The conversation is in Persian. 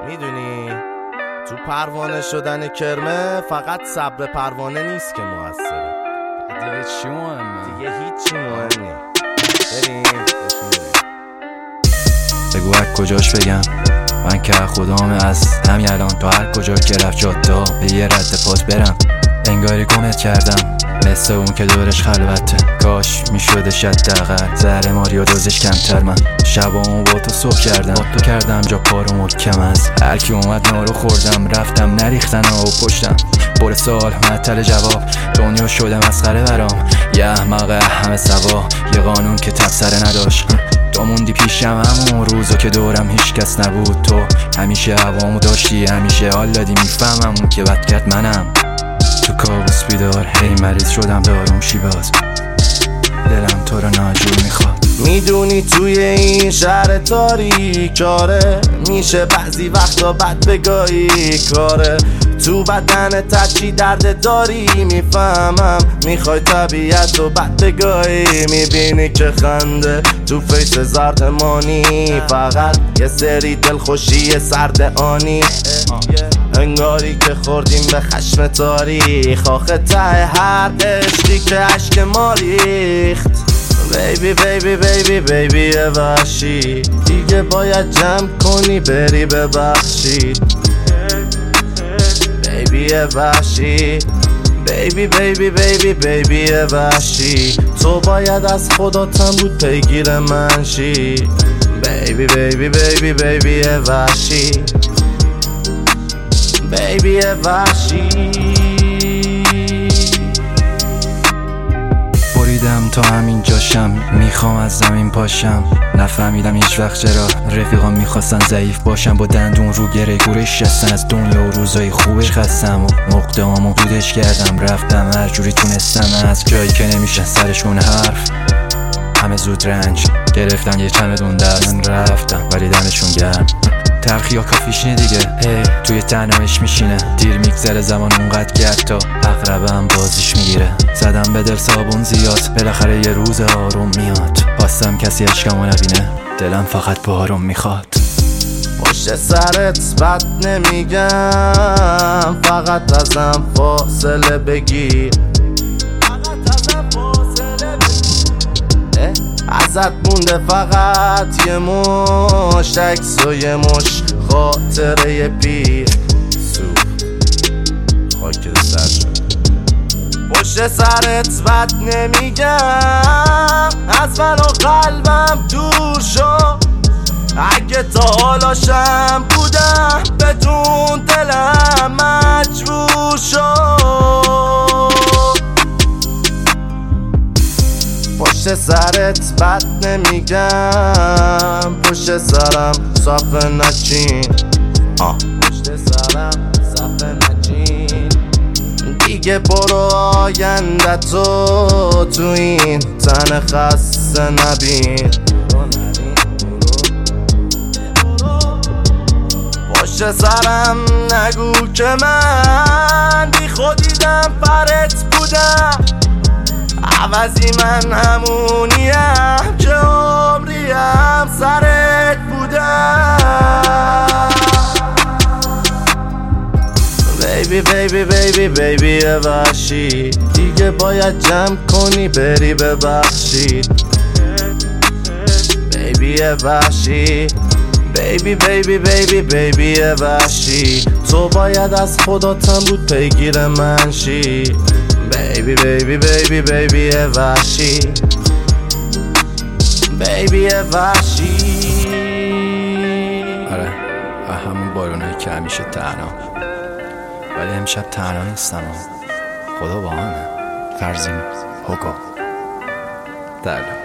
میدونی تو پروانه شدن کرمه فقط صبر پروانه نیست که موثره. دیگه چی مهمه؟ دیگه هیچی مهم نیست. بریم بگو از کجاش بگم من که خدامه از همین الان تا هر کجا که رفت جادا به یه رد پات برم. انگاری گمت کردم مثل اون که دورش خلوته. کاش میشدش حداقل زهر ماری و دوزش کمتر. من شبامو با تو صبح کردم، با تو کردم جا پارو محکم. از هر کی اومد نارو خوردم، رفتم نریختن و پشتم پر سال معطل جواب. دنیا شده مسخره برام، یه احمق همه سوا، یه قانون که تبصره نداشت. تو موندی پیشم همون روزا که دورم هیچ کس نبود. تو همیشه هوامو داشتی، همیشه حال دادی. میفهمم اون که بد کرد منم. تو کابوس بیدار هی مریض شدم داروم شیباز. دلم تو رو ناجور میخواد. میدونی توی این شهر تاریکاره میشه بعضی وقتا بد بگاهی کاره. تو بدن چی درد داری میفهمم. میخوای طبیعت رو بد بگاهی، میبینی که خنده تو فیس زردمانی. فقط یه سری دلخوشی سرد آنی، انگاری که خوردیم به خشم تاریخ. آخه ته هر عشقی که عشق ما ریخت. بیبی بیبی بیبی بیبی وحشی، دیگه باید جمع کنی بری ببخشید. بیبی وحشی، بیبی بیبی بیبی بیبی وحشی، تو باید از خداتم بود پیگیر من شی. بیبی بیبی بیبی بیبی وحشی، بیبی وحشی. بریدم تا همین جاشم، میخوام از زمین پاشم. نفهمیدم هیچ وقت چرا رفیقام میخواستن ضعیف باشم. با دندون رو گره گورش هستن، از دنیا و روزای خوبش خستم و نقطه‌هامو بودش کردم. رفتم هر جوری تونستم از جایی که نمیشه سرشون حرف. همه زود رنج گرفتن، یه چمدون دست رفتم ولی دمشون گرم. تلخی ها کافیش نی دیگه، توی تنهایش میشینه. دیر میگذره زمان اونقدر که حتی عقربم بازیش میگیره. زدم به دل صابون زیاد، بالاخره یه روز آروم میاد. خواستم کسی عشقمو نبینه، دلم فقط به آروم میخواد. پشت سرت بد نمیگم، فقط ازم فاصله بگیر. ازت مونده فقط یه مشت عکس و یه مش خاطره پیر. سوخت خاکستر شد. پشت سرت بد نمیگم، از من و قلبم دور شو. اگه تا حالاشم بودم بدون دلم مجبور شد. پشت سرت بد نمیگم، پشت سرم صفه نچین. پشت سرم صفه نچین. دیگه برو آینده تو این تن خسته نبین. پشت سرم نگو که من بی خودیدم پرت بودم. عوضی من همونیم که عمریم سرت بودم. بیبی بیبی بیبی بیبی وحشی، دیگه باید جمع کنی بری ببخشید. بیبی وحشی، بیبی بیبی بیبی بیبی وحشی، تو باید از خداتم بود پیگیر من شی. بیبی بیبی بیبی بیبی وحشی، بیبی وحشی. آره همون بارونایی که همیشه تنها، ولی امشب تنها نیستم. خدا با همه. فرزین هوگو.